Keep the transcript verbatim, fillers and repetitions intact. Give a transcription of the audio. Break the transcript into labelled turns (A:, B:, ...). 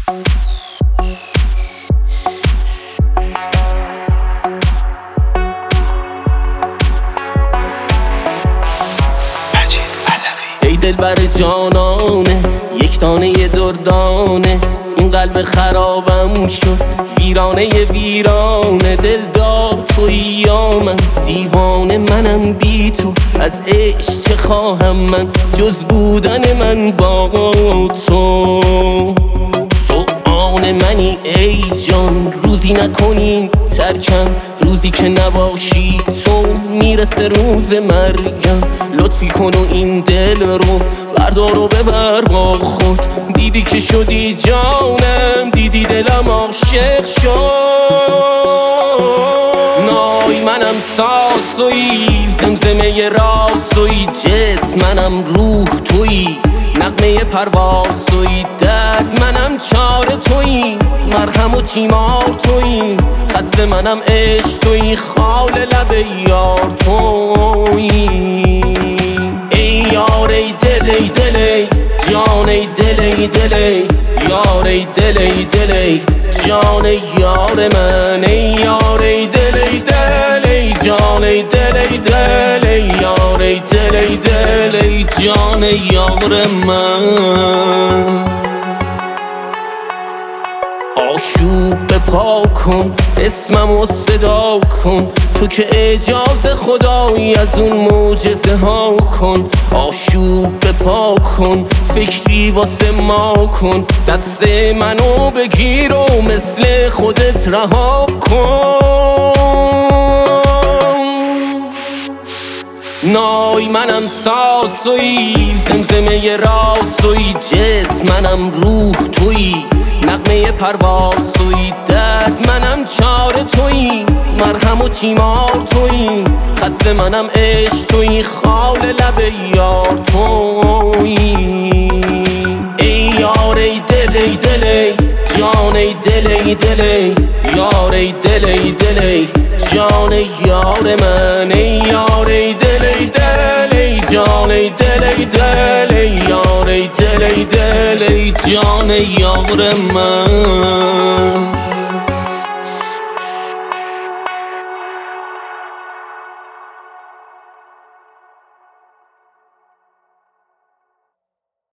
A: ای دلبر جانانه یک دانه دردانه، این قلب خرابم شد ویرانه ویرانه. دل دار تویی یا من دیوانه منم بی تو، از عشق چه خواهم من جز بودن من با تو. تو آن منی ای جان، روزی نکنیم ترکم، روزی که نباشی تو میرسه روز مرگم. لطفی کن و این دل رو بردار و ببر با خود، دیدی که شدی جانم، دیدی دلم عاشق شد. نای منم ساز تویی، زمزمه راز تویی، جسم منم روح تویی، نغمه پرواز تویی، درد منم چاره تویی، مرهم و تیمار تویی، خسته منم عشق تویی، خال لب یار تویی. ای یار ای دل ای دل ای جان ای دل ای دل ای یار ای دل ای دل ای جان یار من. ای یار ای دل ای دل ای جان ای دل ای دل ای یار ای دل ای دل ای جان یار من. آشوب به پا کن اسممو صدا کن، تو که اجازه خدایی از اون معجزه ها کن. آشوب به پا کن فکری واسه ما کن، دست منو بگیر و مثل خودت رها کن. نای منم ساز تویی، زمزمه راز تویی، جسم منم روح تویی، نغمه پرواز تویی، درد منم چاره تویی، مرهم و تیمار تویی، خسته منم عشق تویی، خال لب یار تویی. ای یار ای دل ای دل ای جان ای دل ای دل ای یار ای دل ای دل ای جان یار من. ای یار ای دل ای دل ای جان ای دل ای دل ای یار ای دل ای دل ای جان یار من.